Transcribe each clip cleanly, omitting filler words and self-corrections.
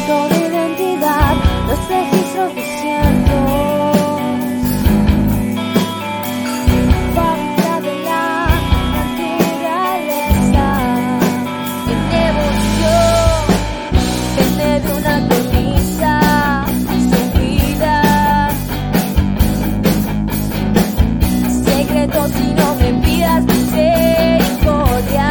documento de identidad, los registros desiertos. Falta de la naturaleza, en devoción, tener una cornisa sin vida. Secretos y no me pidas misericordia.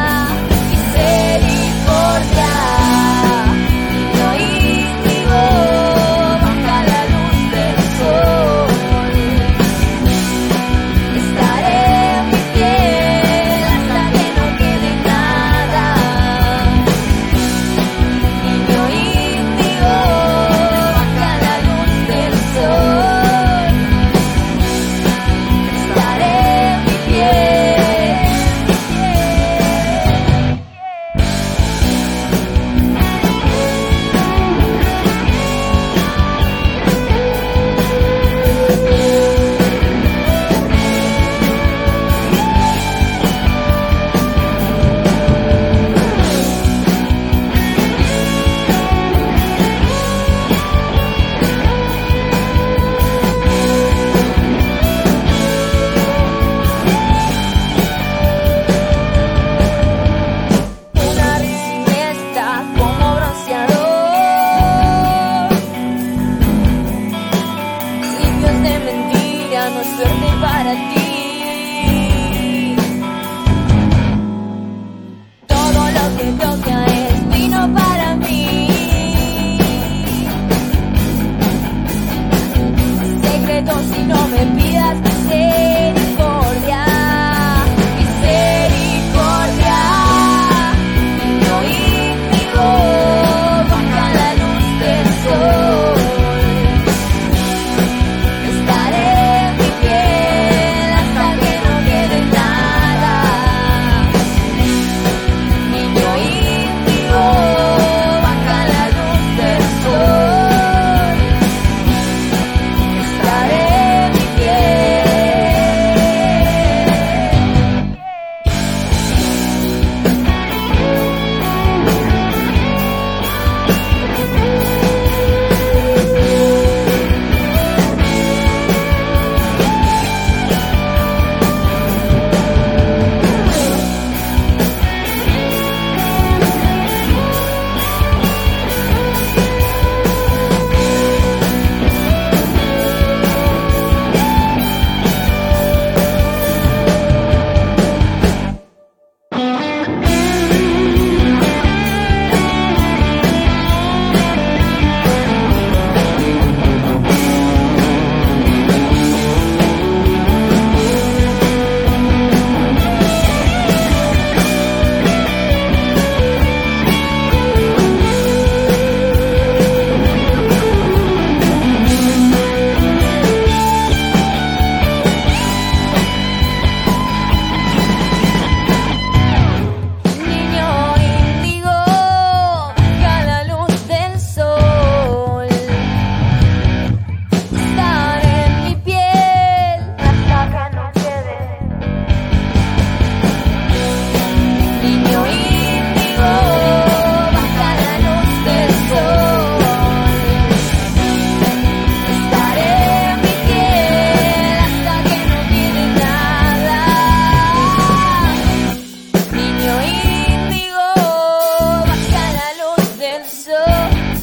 Si no me pidas misericordia, misericordia, niño índigo, baja la luz del sol. Estaré en mi piel hasta que no quede nada. Niño índigo, baja la luz del sol. Índigo, baja la luz del sol.